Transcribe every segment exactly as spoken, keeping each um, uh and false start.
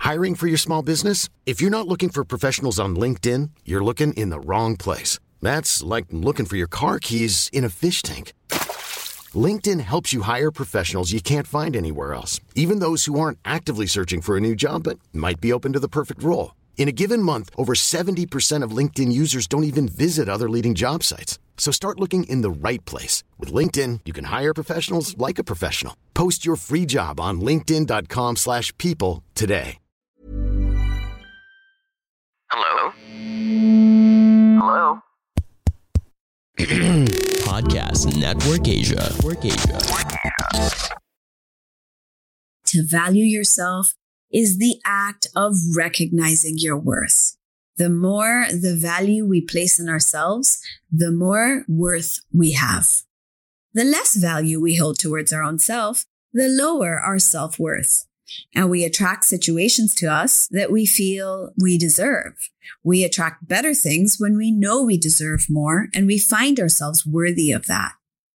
Hiring for your small business? If you're not looking for professionals on LinkedIn, you're looking in the wrong place. That's like looking for your car keys in a fish tank. LinkedIn helps you hire professionals you can't find anywhere else, even those who aren't actively searching for a new job but might be open to the perfect role. In a given month, over seventy percent of LinkedIn users don't even visit other leading job sites. So start looking in the right place. With LinkedIn, you can hire professionals like a professional. Post your free job on linkedin.com slash people today. Hello? Hello? Podcast Network Asia. Network Asia. To value yourself is the act of recognizing your worth. The more the value we place in ourselves, the more worth we have. The less value we hold towards our own self, the lower our self-worth. And we attract situations to us that we feel we deserve. We attract better things when we know we deserve more and we find ourselves worthy of that.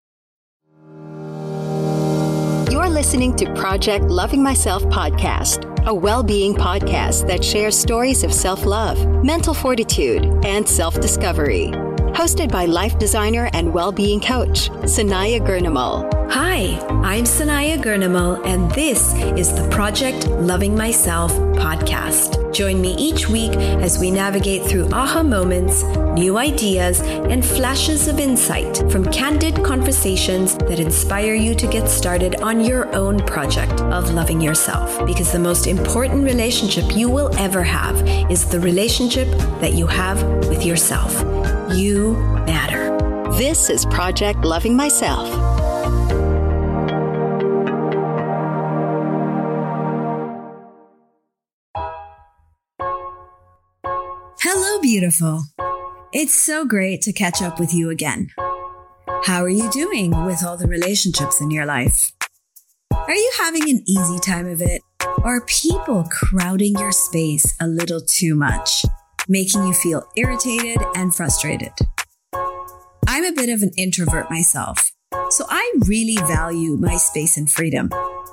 You're listening to Project Loving Myself podcast, a well-being podcast that shares stories of self-love, mental fortitude, and self-discovery. Hosted by life designer and well-being coach, Sanaya Gurnamal. Hi, I'm Sanaya Gurnamal, and this is the Project Loving Myself podcast. Join me each week as we navigate through aha moments, new ideas, and flashes of insight from candid conversations that inspire you to get started on your own project of loving yourself. Because the most important relationship you will ever have is the relationship that you have with yourself. You matter. This is Project Loving Myself. Hello, beautiful. It's so great to catch up with you again. How are you doing with all the relationships in your life? Are you having an easy time of it? Or are people crowding your space a little too much, making you feel irritated and frustrated? I'm a bit of an introvert myself, so I really value my space and freedom.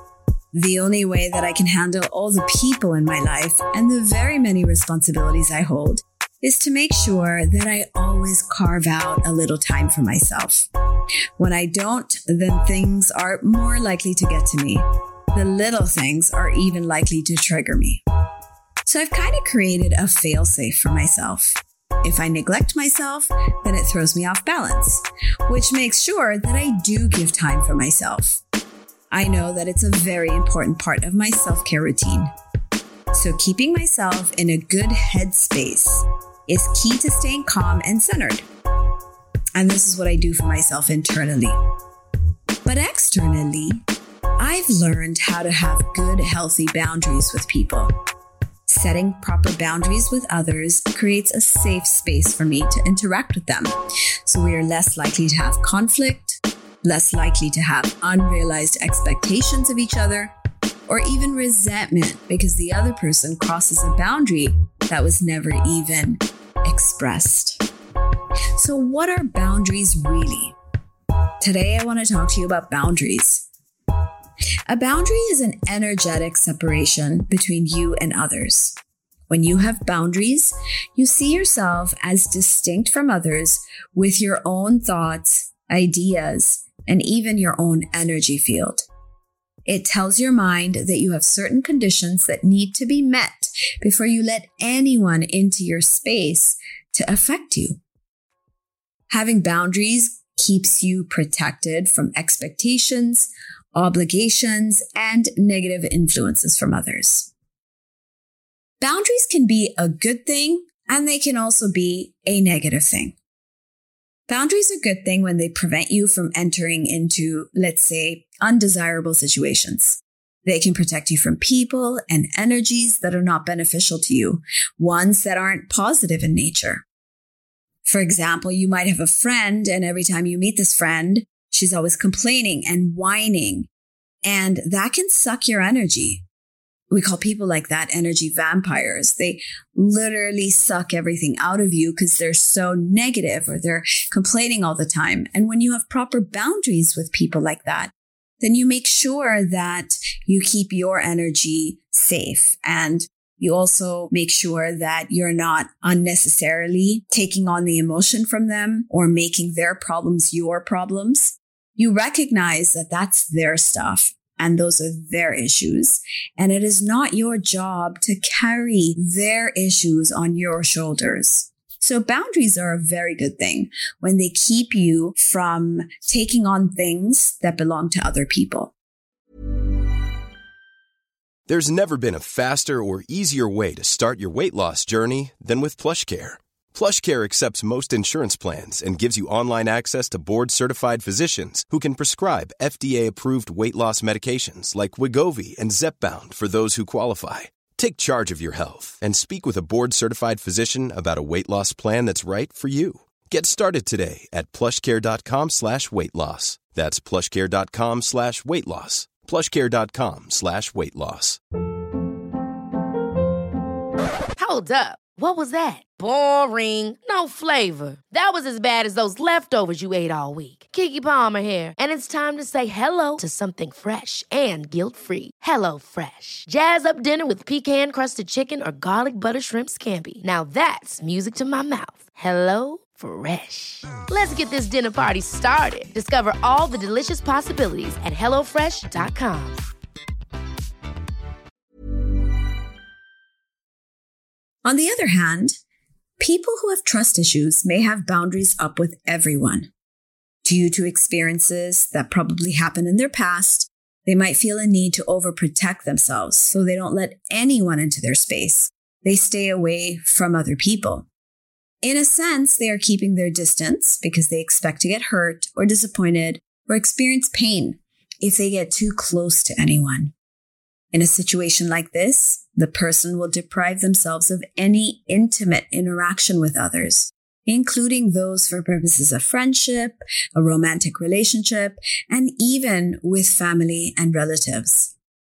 The only way that I can handle all the people in my life and the very many responsibilities I hold is to make sure that I always carve out a little time for myself. When I don't, then things are more likely to get to me. The little things are even likely to trigger me. So I've kind of created a fail-safe for myself. If I neglect myself, then it throws me off balance, which makes sure that I do give time for myself. I know that it's a very important part of my self-care routine. So keeping myself in a good headspace is key to staying calm and centered. And this is what I do for myself internally. But externally, I've learned how to have good, healthy boundaries with people. Setting proper boundaries with others creates a safe space for me to interact with them. So we are less likely to have conflict, less likely to have unrealized expectations of each other, or even resentment because the other person crosses a boundary that was never even expressed. So what are boundaries really? Today, I want to talk to you about boundaries. A boundary is an energetic separation between you and others. When you have boundaries, you see yourself as distinct from others with your own thoughts, ideas, and even your own energy field. It tells your mind that you have certain conditions that need to be met before you let anyone into your space to affect you. Having boundaries keeps you protected from expectations, obligations, and negative influences from others. Boundaries can be a good thing, and they can also be a negative thing. Boundaries are a good thing when they prevent you from entering into, let's say, undesirable situations. They can protect you from people and energies that are not beneficial to you, ones that aren't positive in nature. For example, you might have a friend, and every time you meet this friend, she's always complaining and whining, and that can suck your energy. We call people like that energy vampires. They literally suck everything out of you because they're so negative or they're complaining all the time. And when you have proper boundaries with people like that, then you make sure that you keep your energy safe and You also make sure that you're not unnecessarily taking on the emotion from them or making their problems your problems. You recognize that that's their stuff and those are their issues. And it is not your job to carry their issues on your shoulders. So boundaries are a very good thing when they keep you from taking on things that belong to other people. There's never been a faster or easier way to start your weight loss journey than with PlushCare. PlushCare accepts most insurance plans and gives you online access to board-certified physicians who can prescribe F D A-approved weight loss medications like Wegovy and Zepbound for those who qualify. Take charge of your health and speak with a board-certified physician about a weight loss plan that's right for you. Get started today at plushcare.com slash weight loss. That's plushcare.com slash weight loss. plushcare.com slash weight loss. Hold up. What was that? Boring. No flavor. That was as bad as those leftovers you ate all week. Keke Palmer here, and it's time to say hello to something fresh and guilt-free. Hello Fresh. Jazz up dinner with pecan-crusted chicken or garlic butter shrimp scampi. Now that's music to my mouth. Hello Fresh. Let's get this dinner party started. Discover all the delicious possibilities at hello fresh dot com. On the other hand, people who have trust issues may have boundaries up with everyone. Due to experiences that probably happened in their past, they might feel a need to overprotect themselves so they don't let anyone into their space. They stay away from other people. In a sense, they are keeping their distance because they expect to get hurt or disappointed or experience pain if they get too close to anyone. In a situation like this, the person will deprive themselves of any intimate interaction with others, including those for purposes of friendship, a romantic relationship, and even with family and relatives.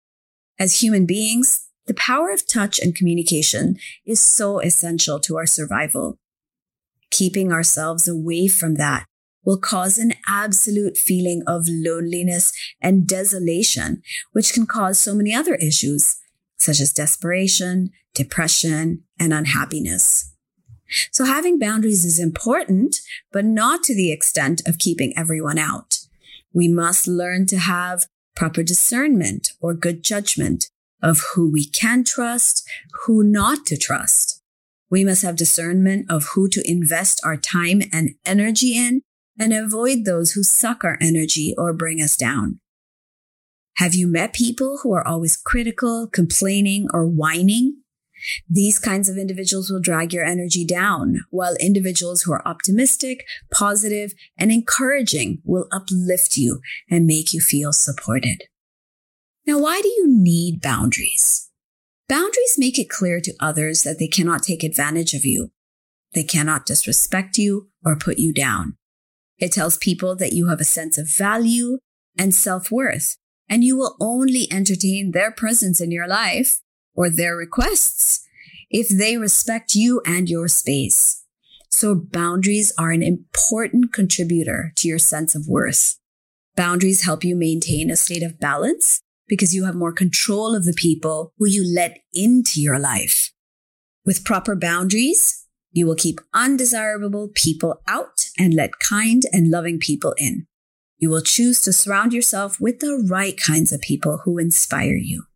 As human beings, the power of touch and communication is so essential to our survival. Keeping ourselves away from that will cause an absolute feeling of loneliness and desolation, which can cause so many other issues, such as desperation, depression, and unhappiness. So having boundaries is important, but not to the extent of keeping everyone out. We must learn to have proper discernment or good judgment of who we can trust, who not to trust. We must have discernment of who to invest our time and energy in, and avoid those who suck our energy or bring us down. Have you met people who are always critical, complaining, or whining? These kinds of individuals will drag your energy down, while individuals who are optimistic, positive, and encouraging will uplift you and make you feel supported. Now, why do you need boundaries? Boundaries make it clear to others that they cannot take advantage of you. They cannot disrespect you or put you down. It tells people that you have a sense of value and self-worth, and you will only entertain their presence in your life or their requests if they respect you and your space. So boundaries are an important contributor to your sense of worth. Boundaries help you maintain a state of balance because you have more control of the people who you let into your life. With proper boundaries, you will keep undesirable people out and let kind and loving people in. You will choose to surround yourself with the right kinds of people who inspire you.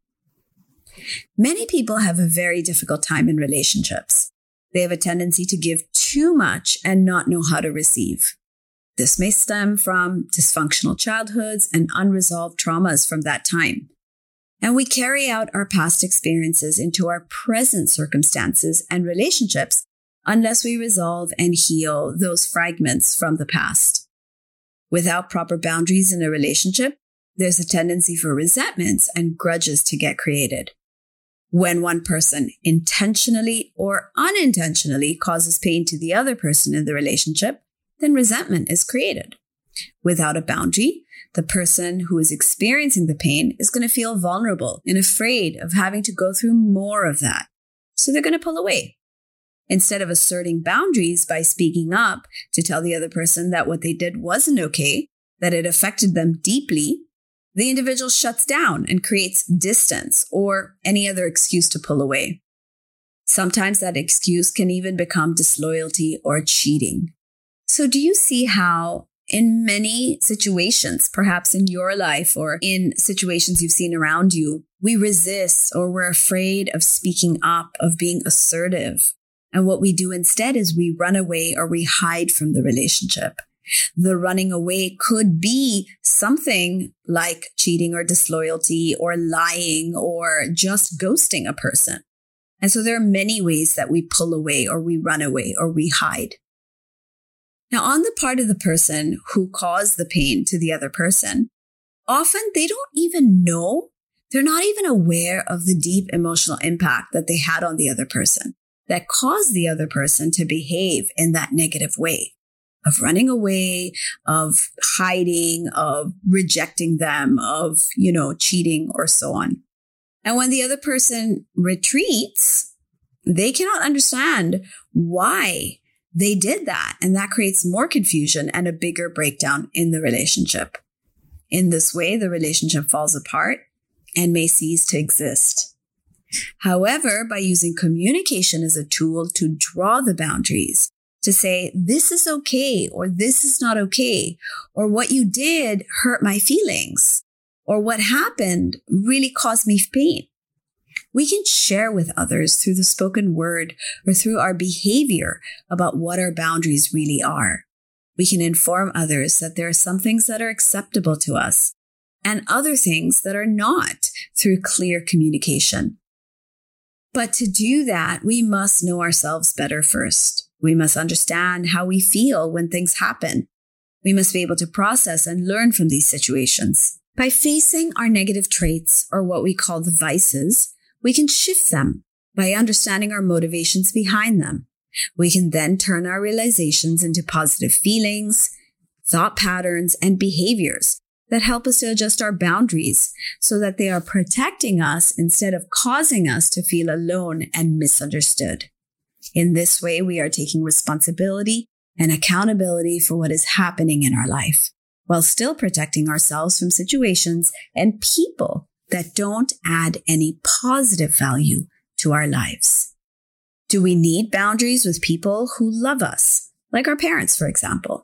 Many people have a very difficult time in relationships. They have a tendency to give too much and not know how to receive. This may stem from dysfunctional childhoods and unresolved traumas from that time. And we carry out our past experiences into our present circumstances and relationships unless we resolve and heal those fragments from the past. Without proper boundaries in a relationship, there's a tendency for resentments and grudges to get created. When one person intentionally or unintentionally causes pain to the other person in the relationship, then resentment is created. Without a boundary, the person who is experiencing the pain is going to feel vulnerable and afraid of having to go through more of that. So they're going to pull away. Instead of asserting boundaries by speaking up to tell the other person that what they did wasn't okay, that it affected them deeply, the individual shuts down and creates distance or any other excuse to pull away. Sometimes that excuse can even become disloyalty or cheating. So do you see how in many situations, perhaps in your life or in situations you've seen around you, we resist or we're afraid of speaking up, of being assertive. And what we do instead is we run away or we hide from the relationship. The running away could be something like cheating or disloyalty or lying or just ghosting a person. And so there are many ways that we pull away or we run away or we hide. Now, on the part of the person who caused the pain to the other person, often they don't even know, they're not even aware of the deep emotional impact that they had on the other person that caused the other person to behave in that negative way of running away, of hiding, of rejecting them, of, you know, cheating or so on. And when the other person retreats, they cannot understand why they did that. And that creates more confusion and a bigger breakdown in the relationship. In this way, the relationship falls apart and may cease to exist. However, by using communication as a tool to draw the boundaries, to say, this is okay, or this is not okay, or what you did hurt my feelings, or what happened really caused me pain, we can share with others through the spoken word or through our behavior about what our boundaries really are. We can inform others that there are some things that are acceptable to us and other things that are not through clear communication. But to do that, we must know ourselves better first. We must understand how we feel when things happen. We must be able to process and learn from these situations. By facing our negative traits, or what we call the vices, we can shift them by understanding our motivations behind them. We can then turn our realizations into positive feelings, thought patterns, and behaviors that help us to adjust our boundaries so that they are protecting us instead of causing us to feel alone and misunderstood. In this way, we are taking responsibility and accountability for what is happening in our life, while still protecting ourselves from situations and people that don't add any positive value to our lives. Do we need boundaries with people who love us, like our parents, for example?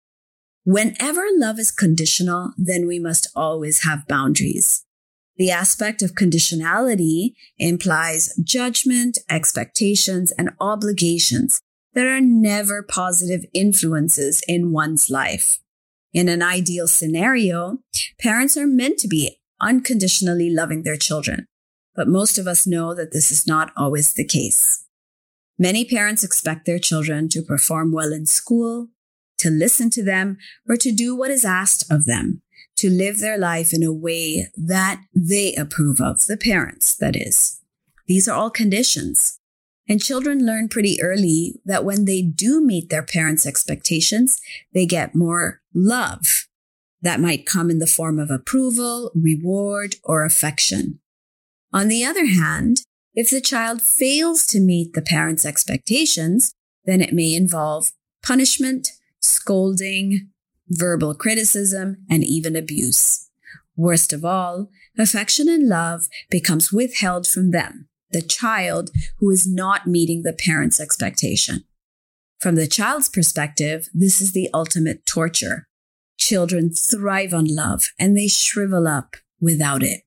Whenever love is conditional, then we must always have boundaries. The aspect of conditionality implies judgment, expectations, and obligations that are never positive influences in one's life. In an ideal scenario, parents are meant to be unconditionally loving their children, but most of us know that this is not always the case. Many parents expect their children to perform well in school, to listen to them, or to do what is asked of them, to live their life in a way that they approve of, the parents, that is. These are all conditions. And children learn pretty early that when they do meet their parents' expectations, they get more love. That might come in the form of approval, reward, or affection. On the other hand, if the child fails to meet the parents' expectations, then it may involve punishment, scolding, verbal criticism, and even abuse. Worst of all, affection and love becomes withheld from them, the child who is not meeting the parent's expectation. From the child's perspective, this is the ultimate torture. Children thrive on love and they shrivel up without it.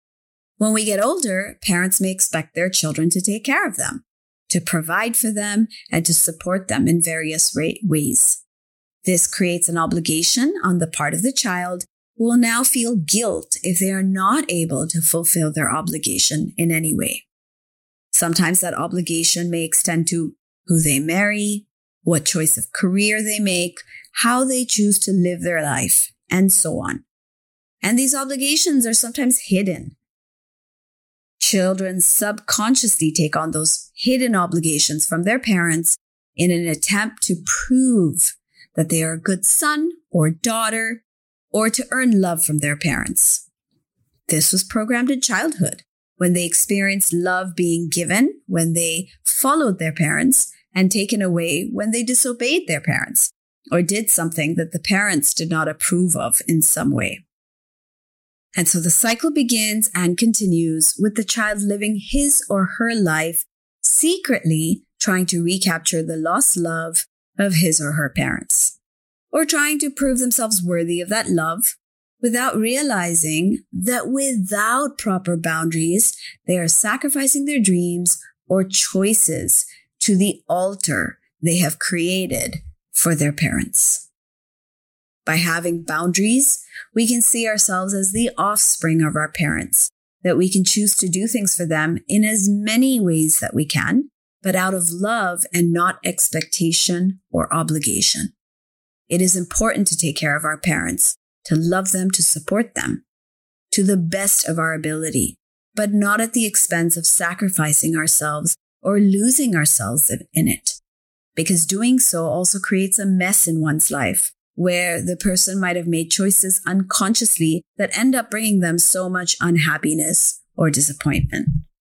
When we get older, parents may expect their children to take care of them, to provide for them, and to support them in various ways. This creates an obligation on the part of the child who will now feel guilt if they are not able to fulfill their obligation in any way. Sometimes that obligation may extend to who they marry, what choice of career they make, how they choose to live their life, and so on. And these obligations are sometimes hidden. Children subconsciously take on those hidden obligations from their parents in an attempt to prove that they are a good son or daughter, or to earn love from their parents. This was programmed in childhood, when they experienced love being given, when they followed their parents, and taken away when they disobeyed their parents, or did something that the parents did not approve of in some way. And so the cycle begins and continues with the child living his or her life secretly trying to recapture the lost love of his or her parents, or trying to prove themselves worthy of that love without realizing that without proper boundaries, they are sacrificing their dreams or choices to the altar they have created for their parents. By having boundaries, we can see ourselves as the offspring of our parents, that we can choose to do things for them in as many ways that we can, but out of love and not expectation or obligation. It is important to take care of our parents, to love them, to support them to the best of our ability, but not at the expense of sacrificing ourselves or losing ourselves in it. Because doing so also creates a mess in one's life, where the person might have made choices unconsciously that end up bringing them so much unhappiness or disappointment.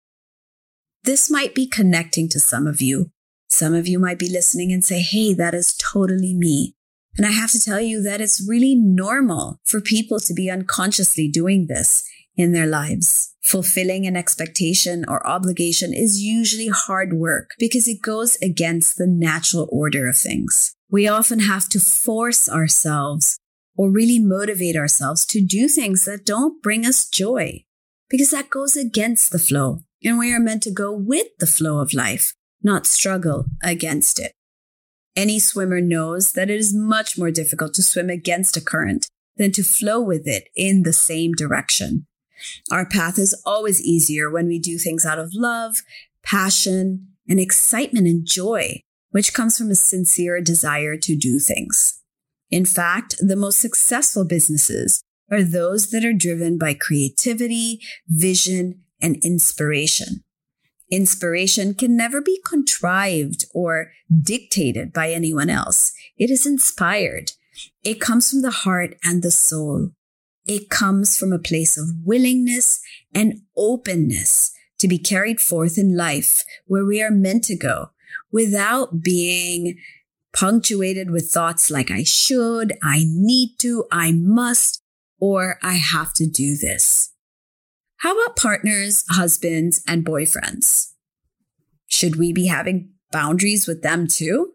This might be connecting to some of you. Some of you might be listening and say, hey, that is totally me. And I have to tell you that it's really normal for people to be unconsciously doing this in their lives. Fulfilling an expectation or obligation is usually hard work because it goes against the natural order of things. We often have to force ourselves or really motivate ourselves to do things that don't bring us joy because that goes against the flow. And we are meant to go with the flow of life, not struggle against it. Any swimmer knows that it is much more difficult to swim against a current than to flow with it in the same direction. Our path is always easier when we do things out of love, passion, and excitement and joy, which comes from a sincere desire to do things. In fact, the most successful businesses are those that are driven by creativity, vision, and inspiration. Inspiration can never be contrived or dictated by anyone else. It is inspired. It comes from the heart and the soul. It comes from a place of willingness and openness to be carried forth in life where we are meant to go without being punctuated with thoughts like I should, I need to, I must, or I have to do this. How about partners, husbands, and boyfriends? Should we be having boundaries with them too?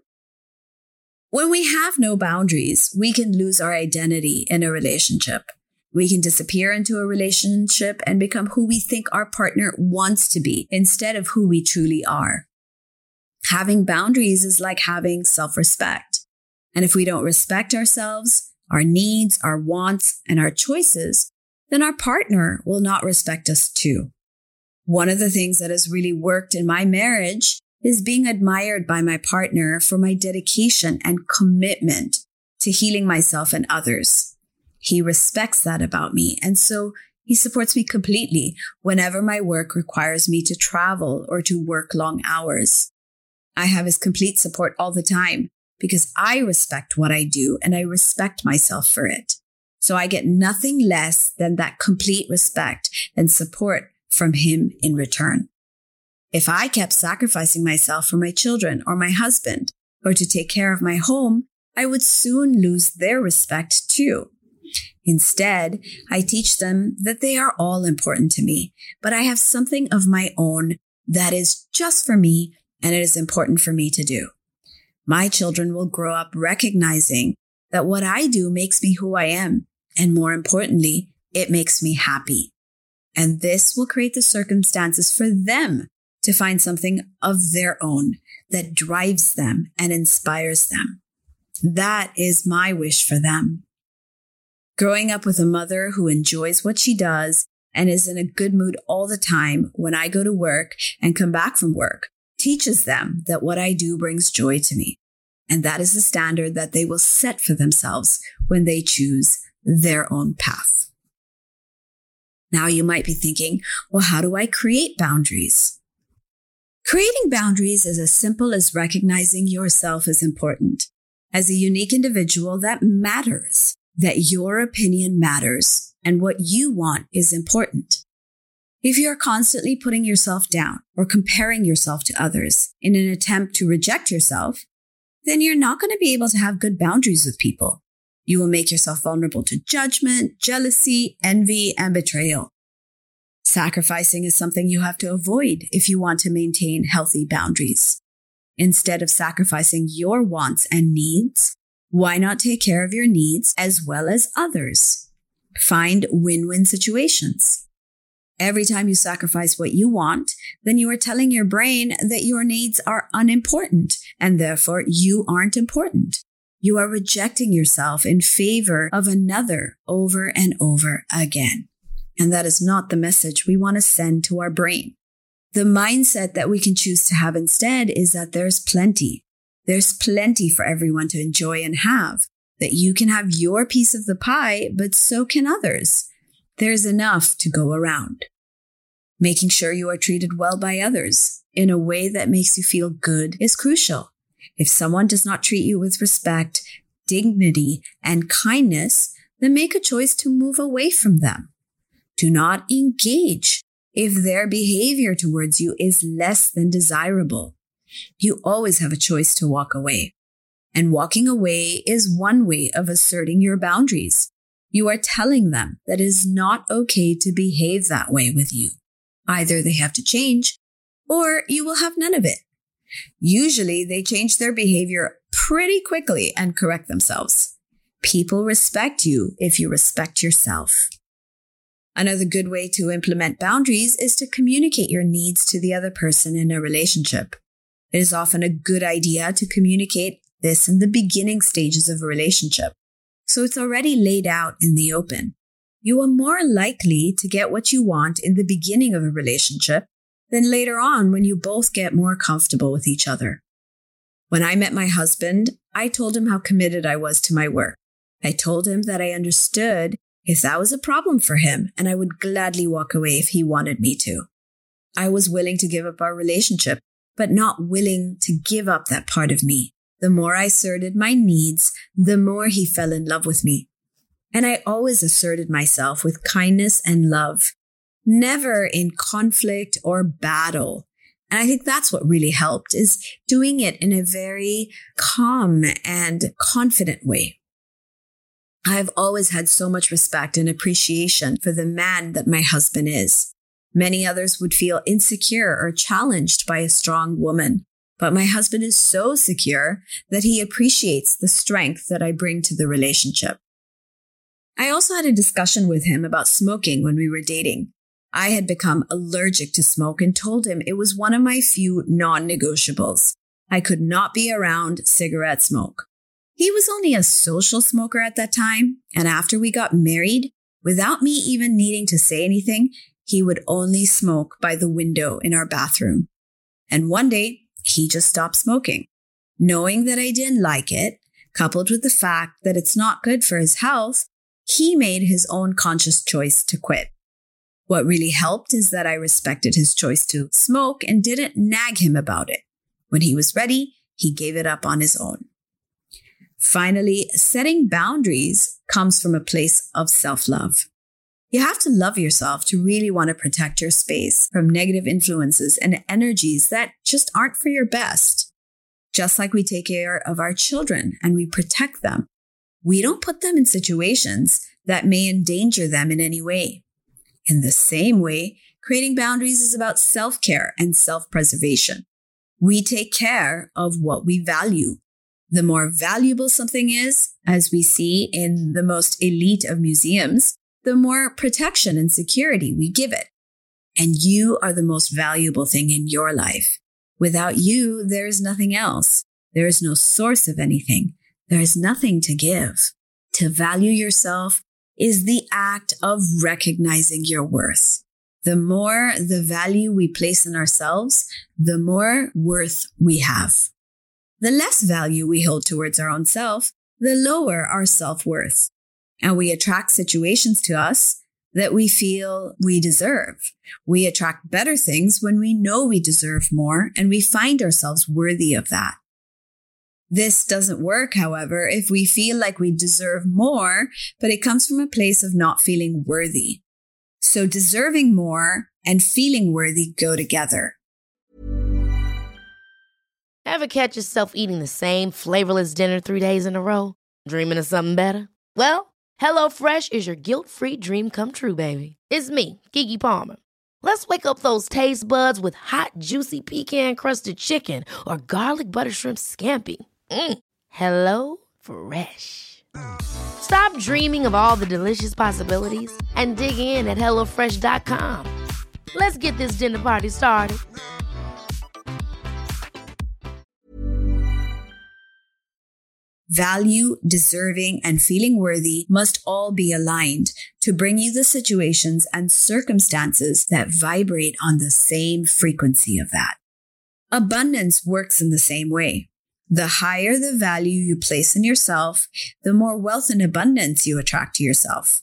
When we have no boundaries, we can lose our identity in a relationship. We can disappear into a relationship and become who we think our partner wants to be instead of who we truly are. Having boundaries is like having self-respect. And if we don't respect ourselves, our needs, our wants, and our choices, then our partner will not respect us too. One of the things that has really worked in my marriage is being admired by my partner for my dedication and commitment to healing myself and others. He respects that about me, and so he supports me completely whenever my work requires me to travel or to work long hours. I have his complete support all the time because I respect what I do and I respect myself for it. So I get nothing less than that complete respect and support from him in return. If I kept sacrificing myself for my children or my husband or to take care of my home, I would soon lose their respect too. Instead, I teach them that they are all important to me, but I have something of my own that is just for me and it is important for me to do. My children will grow up recognizing that what I do makes me who I am, and more importantly, it makes me happy. And this will create the circumstances for them to find something of their own that drives them and inspires them. That is my wish for them. Growing up with a mother who enjoys what she does and is in a good mood all the time when I go to work and come back from work teaches them that what I do brings joy to me. And that is the standard that they will set for themselves when they choose their own path. Now you might be thinking, well, how do I create boundaries? Creating boundaries is as simple as recognizing yourself as important, as a unique individual that matters, that your opinion matters, and what you want is important. If you're constantly putting yourself down or comparing yourself to others in an attempt to reject yourself, then you're not going to be able to have good boundaries with people. You will make yourself vulnerable to judgment, jealousy, envy, and betrayal. Sacrificing is something you have to avoid if you want to maintain healthy boundaries. Instead of sacrificing your wants and needs, why not take care of your needs as well as others? Find win-win situations. Every time you sacrifice what you want, then you are telling your brain that your needs are unimportant and therefore you aren't important. You are rejecting yourself in favor of another over and over again. And that is not the message we want to send to our brain. The mindset that we can choose to have instead is that there's plenty. There's plenty for everyone to enjoy and have, that you can have your piece of the pie, but so can others. There's enough to go around. Making sure you are treated well by others in a way that makes you feel good is crucial. If someone does not treat you with respect, dignity, and kindness, then make a choice to move away from them. Do not engage if their behavior towards you is less than desirable. You always have a choice to walk away. And walking away is one way of asserting your boundaries. You are telling them that it is not okay to behave that way with you. Either they have to change, or you will have none of it. Usually, they change their behavior pretty quickly and correct themselves. People respect you if you respect yourself. Another good way to implement boundaries is to communicate your needs to the other person in a relationship. It is often a good idea to communicate this in the beginning stages of a relationship, so it's already laid out in the open. You are more likely to get what you want in the beginning of a relationship than later on when you both get more comfortable with each other. When I met my husband, I told him how committed I was to my work. I told him that I understood if that was a problem for him, and I would gladly walk away if he wanted me to. I was willing to give up our relationship, but not willing to give up that part of me. The more I asserted my needs, the more he fell in love with me. And I always asserted myself with kindness and love, never in conflict or battle. And I think that's what really helped, is doing it in a very calm and confident way. I've always had so much respect and appreciation for the man that my husband is. Many others would feel insecure or challenged by a strong woman, but my husband is so secure that he appreciates the strength that I bring to the relationship. I also had a discussion with him about smoking when we were dating. I had become allergic to smoke and told him it was one of my few non-negotiables. I could not be around cigarette smoke. He was only a social smoker at that time, and after we got married, without me even needing to say anything, he would only smoke by the window in our bathroom. And one day, he just stopped smoking. Knowing that I didn't like it, coupled with the fact that it's not good for his health, he made his own conscious choice to quit. What really helped is that I respected his choice to smoke and didn't nag him about it. When he was ready, he gave it up on his own. Finally, setting boundaries comes from a place of self-love. You have to love yourself to really want to protect your space from negative influences and energies that just aren't for your best. Just like we take care of our children and we protect them, we don't put them in situations that may endanger them in any way. In the same way, creating boundaries is about self-care and self-preservation. We take care of what we value. The more valuable something is, as we see in the most elite of museums, the more protection and security we give it. And you are the most valuable thing in your life. Without you, there is nothing else. There is no source of anything. There is nothing to give. To value yourself is the act of recognizing your worth. The more the value we place in ourselves, the more worth we have. The less value we hold towards our own self, the lower our self-worth. And we attract situations to us that we feel we deserve. We attract better things when we know we deserve more and we find ourselves worthy of that. This doesn't work, however, if we feel like we deserve more, but it comes from a place of not feeling worthy. So deserving more and feeling worthy go together. Ever catch yourself eating the same flavorless dinner three days in a row? Dreaming of something better? Well, HelloFresh is your guilt-free dream come true, baby. It's me, Keke Palmer. Let's wake up those taste buds with hot, juicy pecan-crusted chicken or garlic butter shrimp scampi. Mm. Hello Fresh. Stop dreaming of all the delicious possibilities and dig in at hello fresh dot com. Let's get this dinner party started. Value, deserving, and feeling worthy must all be aligned to bring you the situations and circumstances that vibrate on the same frequency of that. Abundance works in the same way. The higher the value you place in yourself, the more wealth and abundance you attract to yourself.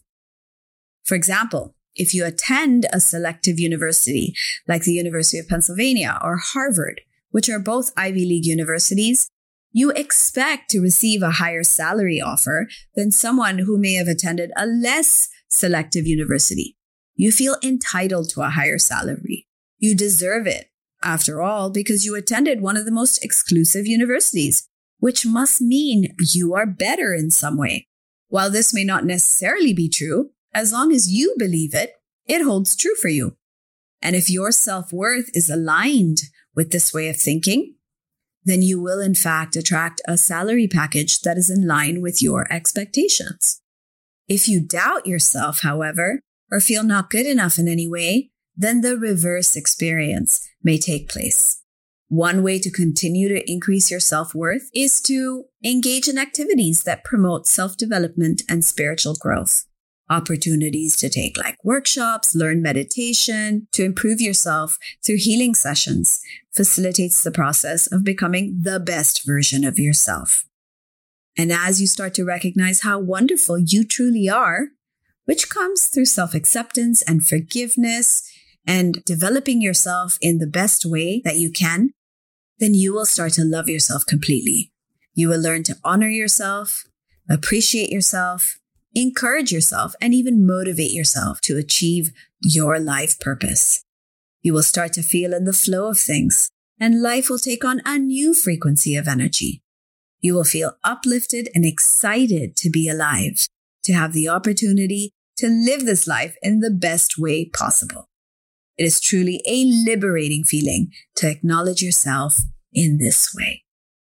For example, if you attend a selective university like the University of Pennsylvania or Harvard, which are both Ivy League universities, you expect to receive a higher salary offer than someone who may have attended a less selective university. You feel entitled to a higher salary. You deserve it, after all, because you attended one of the most exclusive universities, which must mean you are better in some way. While this may not necessarily be true, as long as you believe it, it holds true for you. And if your self-worth is aligned with this way of thinking, then you will in fact attract a salary package that is in line with your expectations. If you doubt yourself, however, or feel not good enough in any way, then the reverse experience may take place. One way to continue to increase your self-worth is to engage in activities that promote self-development and spiritual growth. Opportunities to take like workshops, learn meditation, to improve yourself through healing sessions facilitates the process of becoming the best version of yourself. And as you start to recognize how wonderful you truly are, which comes through self-acceptance and forgiveness and developing yourself in the best way that you can, then you will start to love yourself completely. You will learn to honor yourself, appreciate yourself, encourage yourself, and even motivate yourself to achieve your life purpose. You will start to feel in the flow of things, and life will take on a new frequency of energy. You will feel uplifted and excited to be alive, to have the opportunity to live this life in the best way possible. It is truly a liberating feeling to acknowledge yourself in this way.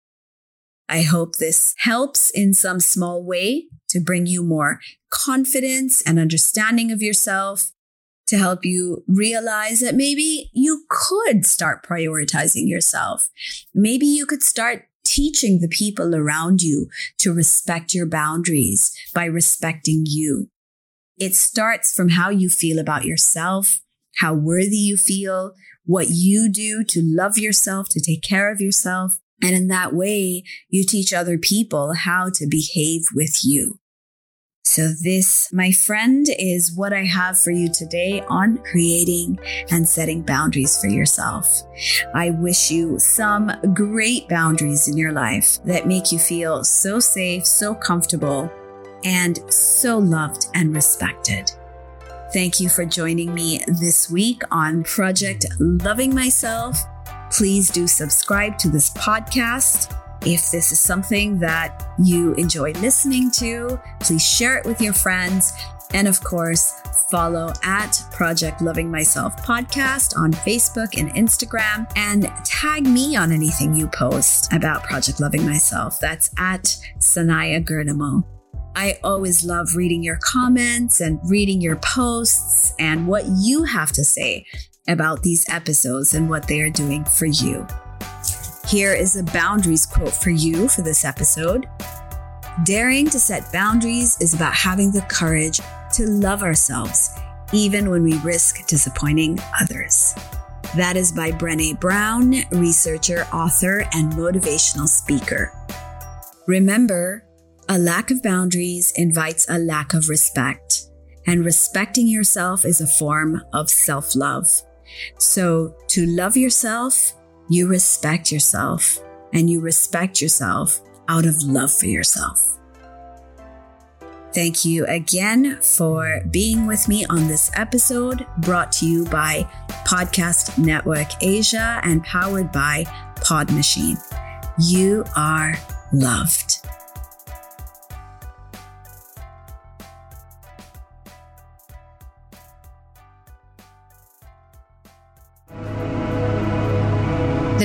I hope this helps in some small way to bring you more confidence and understanding of yourself, to help you realize that maybe you could start prioritizing yourself. Maybe you could start teaching the people around you to respect your boundaries by respecting you. It starts from how you feel about yourself, how worthy you feel, what you do to love yourself, to take care of yourself. And in that way, you teach other people how to behave with you. So this, my friend, is what I have for you today on creating and setting boundaries for yourself. I wish you some great boundaries in your life that make you feel so safe, so comfortable, and so loved and respected. Thank you for joining me this week on Project Loving Myself. Please do subscribe to this podcast. If this is something that you enjoy listening to, please share it with your friends. And of course, follow at Project Loving Myself Podcast on Facebook and Instagram, and tag me on anything you post about Project Loving Myself. That's at Sanaya Gurnamo. I always love reading your comments and reading your posts and what you have to say about these episodes and what they are doing for you. Here is a boundaries quote for you for this episode. Daring to set boundaries is about having the courage to love ourselves, even when we risk disappointing others. That is by Brené Brown, researcher, author, and motivational speaker. Remember, a lack of boundaries invites a lack of respect, and respecting yourself is a form of self-love. So to love yourself, you respect yourself, and you respect yourself out of love for yourself. Thank you again for being with me on this episode, brought to you by Podcast Network Asia and powered by Pod Machine. You are loved.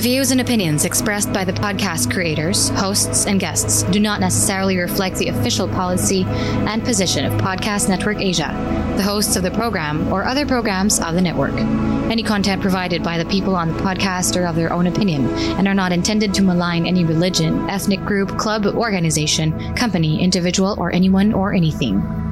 views and opinions expressed by the podcast creators, hosts, and guests do not necessarily reflect the official policy and position of Podcast Network Asia, the hosts of the program, or other programs of the network. Any content provided by the people on the podcast are of their own opinion and are not intended to malign any religion, ethnic group, club, organization, company, individual, or anyone or anything.